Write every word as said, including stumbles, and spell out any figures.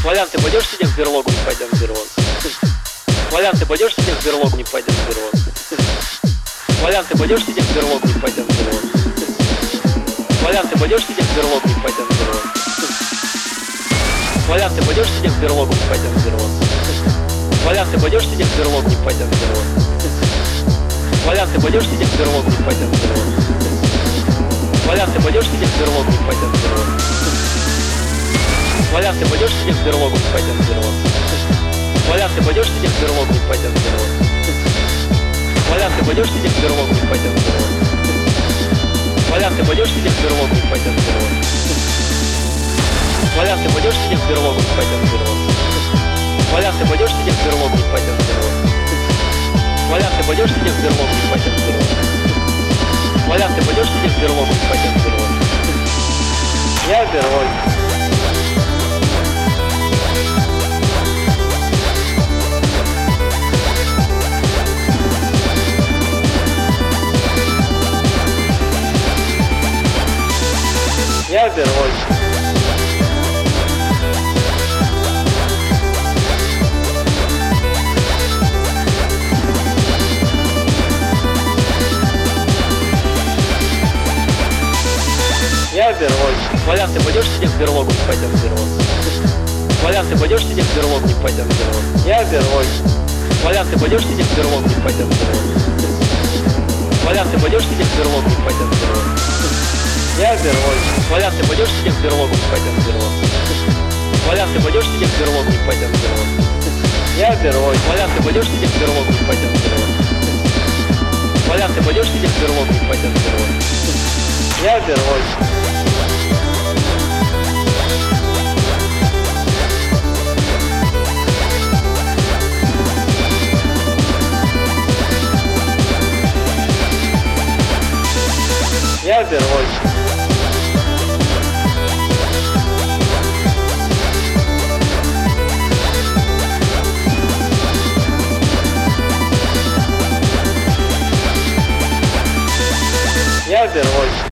Колян, ты пойдешь сегодня в берлогу, не пойдем в берлогу? Колян, ты пойдешь сегодня в берлогу, не пойдем в берлогу? Колян, ты пойдешь сегодня в берлогу, не пойдем в берлогу? Колян, ты пойдешь сегодня в берлогу, не пойдем в берлогу? Колян, ты пойдешь сегодня в берлогу, не пойдем в берлогу? Колян, ты пойдешь сегодня в берлогу, не пойдем в берлогу? Колян, ты пойдешь сегодня в берлогу, не пойдем в берлогу? Колян, ты пойдешь сегодня в берлогу, не пойдем в берлогу? Колян, ты пойдешь сегодня в берлогу, не пойдем в берлогу? Колян, ты пойдешь сегодня в берлогу, не пойдем в берлогу? Колян, ты пойдешь сегодня в берлогу, не пойдем в берлогу? Колян, ты пойдешь сегодня в берлогу, не пойдем в берлогу? Колян, ты пойдешь сегодня в берлогу, не пойдем в берлогу? Колян, ты пойдешь сегодня в берлогу, не пойдем в берлогу? Колян, ты пойдешь сегодня в берлогу, не пойдем в берлогу? Колян, ты пойдешь сегодня в берлогу, не пойдем в берлогу? Я в берлоге. Я в берлоге. Я в берлоге. Колян, ты пойдешь сегодня в берлогу, не пойдем в берлогу? Колян, ты пойдешь сегодня в берлогу, не пойдем в берлогу? Я в берлоге. Колян, ты пойдешь сегодня в берлогу, не пойдем в берлогу? Колян, ты пойдешь сегодня в берлогу, не пойдем в берлогу? Я в берлоге. Колян, ты пойдешь сегодня в берлогу, не пойдем в берлогу? Колян, ты пойдешь сегодня в берлогу, не пойдем в берлогу? Я в берлоге. Колян, ты пойдешь сегодня в берлогу, не пойдем в берлогу? Колян, ты пойдешь сегодня в берлогу, не пойдем в берлогу? Я в берлоге. Я в берлоге. Я в берлоге.